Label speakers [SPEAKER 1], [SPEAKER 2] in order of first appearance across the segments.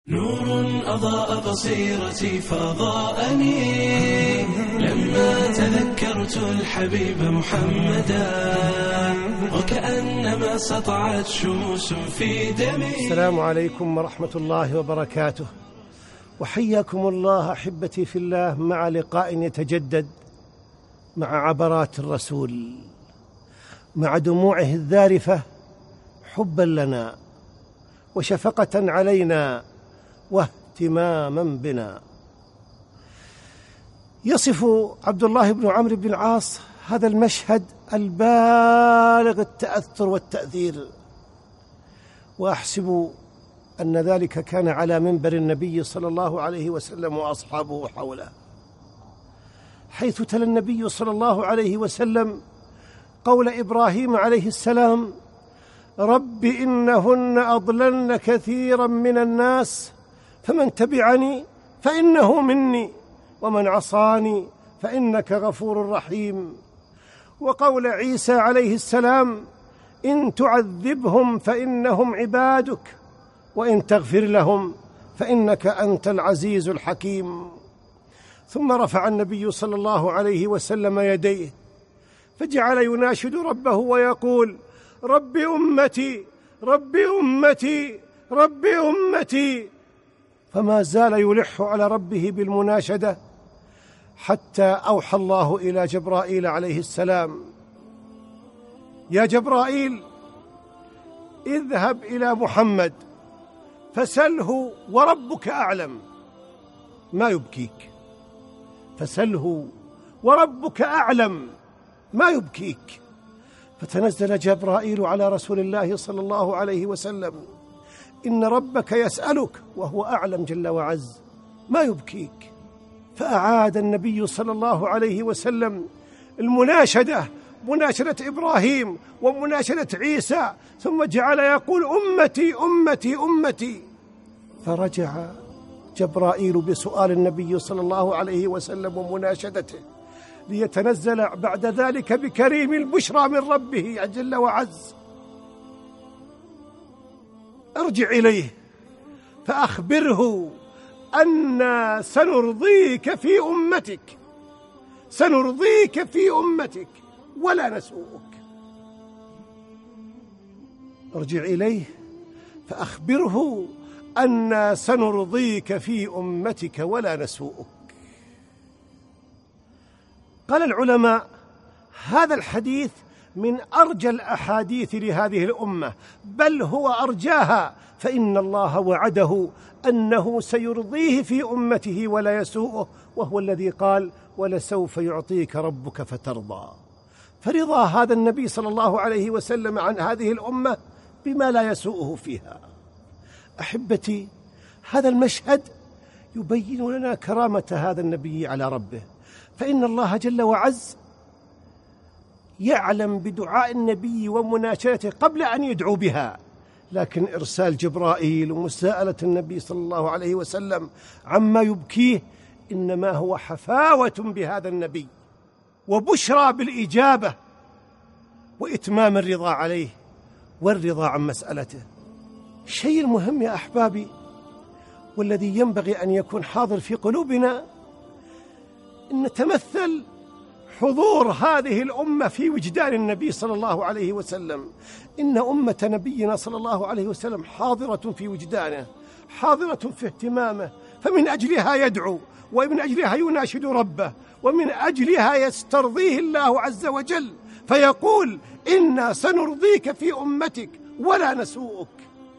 [SPEAKER 1] نور أضاء بصيرتي فأضاءني لما تذكرت الحبيب محمدا وكأنما سطعت شموس في دمي.
[SPEAKER 2] السلام عليكم ورحمة الله وبركاته، وحياكم الله أحبتي في الله مع لقاء يتجدد مع عبرات الرسول، مع دموعه الذارفة حبا لنا وشفقة علينا واهتماما بنا. يصف عبد الله بن عمرو بن العاص هذا المشهد البالغ التأثر والتأثير، وأحسب أن ذلك كان على منبر النبي صلى الله عليه وسلم وأصحابه حوله، حيث تلا النبي صلى الله عليه وسلم قول إبراهيم عليه السلام: رب إنهن أضللن كثيرا من الناس فمن تبعني فإنه مني ومن عصاني فإنك غفور رحيم. وقول عيسى عليه السلام: إن تعذبهم فإنهم عبادك وإن تغفر لهم فإنك أنت العزيز الحكيم. ثم رفع النبي صلى الله عليه وسلم يديه فجعل يناشد ربه ويقول: رب أمتي رب أمتي رب أمتي، فما زال يلح على ربه بالمناشدة حتى أوحى الله إلى جبرائيل عليه السلام: يا جبرائيل، اذهب إلى محمد فسله وربك أعلم ما يبكيك، فسله وربك أعلم ما يبكيك. فتنزل جبرائيل على رسول الله صلى الله عليه وسلم: إن ربك يسألك وهو أعلم جل وعز ما يبكيك. فأعاد النبي صلى الله عليه وسلم المناشدة، مناشدة إبراهيم ومناشدة عيسى، ثم جعل يقول: أمتي أمتي أمتي. فرجع جبرائيل بسؤال النبي صلى الله عليه وسلم ومناشدته، ليتنزل بعد ذلك بكريم البشرى من ربه جل وعز: ارجع إليه فأخبره أنا سنرضيك في أمتك، سنرضيك في أمتك ولا نسوءك. ارجع إليه فأخبره أنا سنرضيك في أمتك ولا نسوءك. قال العلماء: هذا الحديث من أرجى الأحاديث لهذه الأمة، بل هو أرجاها، فإن الله وعده أنه سيرضيه في أمته ولا يسوءه، وهو الذي قال: ولسوف يعطيك ربك فترضى. فرضى هذا النبي صلى الله عليه وسلم عن هذه الأمة بما لا يسوءه فيها. أحبتي، هذا المشهد يبين لنا كرامة هذا النبي على ربه، فإن الله جل وعز يعلم بدعاء النبي ومناشدته قبل أن يدعو بها، لكن إرسال جبرائيل ومساءلة النبي صلى الله عليه وسلم عما يبكيه إنما هو حفاوة بهذا النبي وبشرى بالإجابة وإتمام الرضا عليه والرضا عن مسألته. الشيء المهم يا أحبابي والذي ينبغي أن يكون حاضر في قلوبنا أن نتمثل حضور هذه الأمة في وجدان النبي صلى الله عليه وسلم. إن أمة نبينا صلى الله عليه وسلم حاضرة في وجدانه، حاضرة في اهتمامه، فمن أجلها يدعو، ومن أجلها يناشد ربه، ومن أجلها يسترضيه الله عز وجل فيقول: إنا سنرضيك في أمتك ولا نسوءك.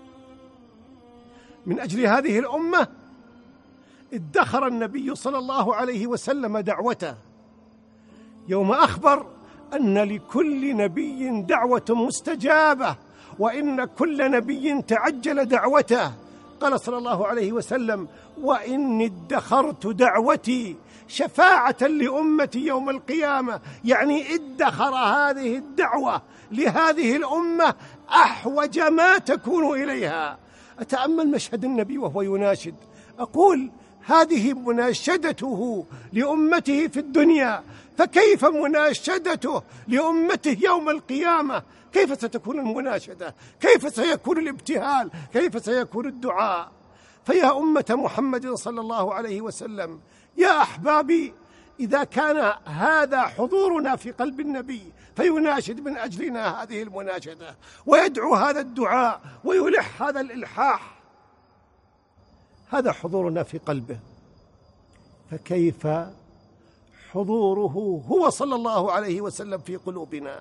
[SPEAKER 2] من أجل هذه الأمة ادخر النبي صلى الله عليه وسلم دعوته يوم أخبر أن لكل نبي دعوة مستجابة، وإن كل نبي تعجل دعوته. قال صلى الله عليه وسلم: وإني ادخرت دعوتي شفاعة لأمتي يوم القيامة، يعني ادخر هذه الدعوة لهذه الأمة أحوج ما تكون إليها. أتأمل مشهد النبي وهو يناشد، أقول: هذه مناشدته لأمته في الدنيا، فكيف مناشدته لأمته يوم القيامة؟ كيف ستكون المناشدة؟ كيف سيكون الابتهال؟ كيف سيكون الدعاء؟ فيا أمة محمد صلى الله عليه وسلم، يا أحبابي، إذا كان هذا حضورنا في قلب النبي فيناشد من أجلنا هذه المناشدة ويدعو هذا الدعاء ويلح هذا الإلحاح، هذا حضورنا في قلبه، فكيف حضوره هو صلى الله عليه وسلم في قلوبنا؟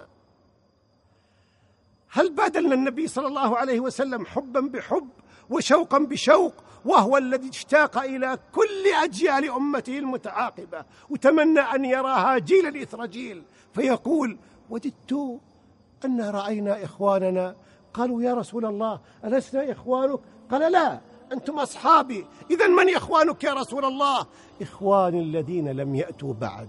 [SPEAKER 2] هل بادلنا النبي صلى الله عليه وسلم حبا بحب وشوقا بشوق، وهو الذي اشتاق إلى كل أجيال أمته المتعاقبة وتمنى أن يراها جيلا إثر جيل، فيقول: وددت أن رأينا إخواننا. قالوا: يا رسول الله ألسنا إخوانك؟ قال: لا، أنتم أصحابي. إذن من إخوانك يا رسول الله؟ إخواني الذين لم يأتوا بعد،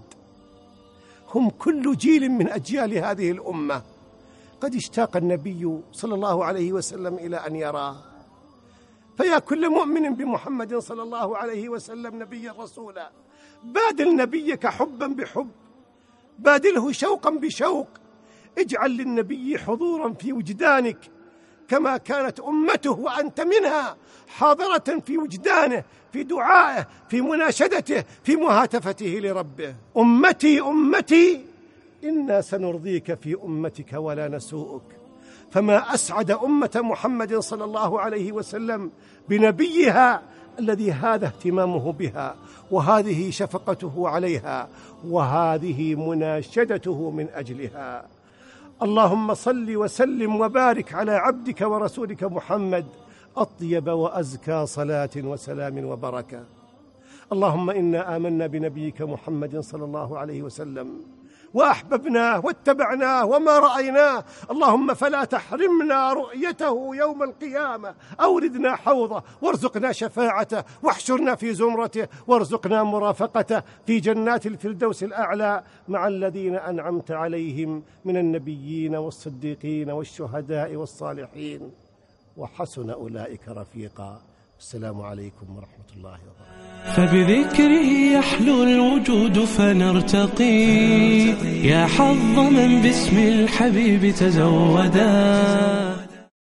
[SPEAKER 2] هم كل جيل من أجيال هذه الأمة. قد اشتاق النبي صلى الله عليه وسلم إلى أن يراه، فيا كل مؤمن بمحمد صلى الله عليه وسلم نبيا رسولا، بادل نبيك حبا بحب، بادله شوقا بشوق، اجعل للنبي حضورا في وجدانك كما كانت أمته وأنت منها حاضرة في وجدانه، في دعائه، في مناشدته، في مهاتفته لربه. أمتي أمتي إنا سنرضيك في أمتك ولا نسوءك. فما أسعد أمة محمد صلى الله عليه وسلم بنبيها الذي هذا اهتمامه بها، وهذه شفقته عليها، وهذه مناشدته من أجلها. اللهم صل وسلم وبارك على عبدك ورسولك محمد، أطيب وأزكى صلاة وسلام وبركة. اللهم إنا آمنا بنبيك محمد صلى الله عليه وسلم وأحببناه واتبعناه وما رأيناه، اللهم فلا تحرمنا رؤيته يوم القيامة، أوردنا حوضه وارزقنا شفاعته، واحشرنا في زمرته وارزقنا مرافقته في جنات الفردوس الأعلى مع الذين أنعمت عليهم من النبيين والصديقين والشهداء والصالحين، وحسن أولئك رفيقا. السلام عليكم ورحمة الله وبركاته.
[SPEAKER 1] فبذكره يحلو الوجود فنرتقي، يا حظ من باسم الحبيب تزودا.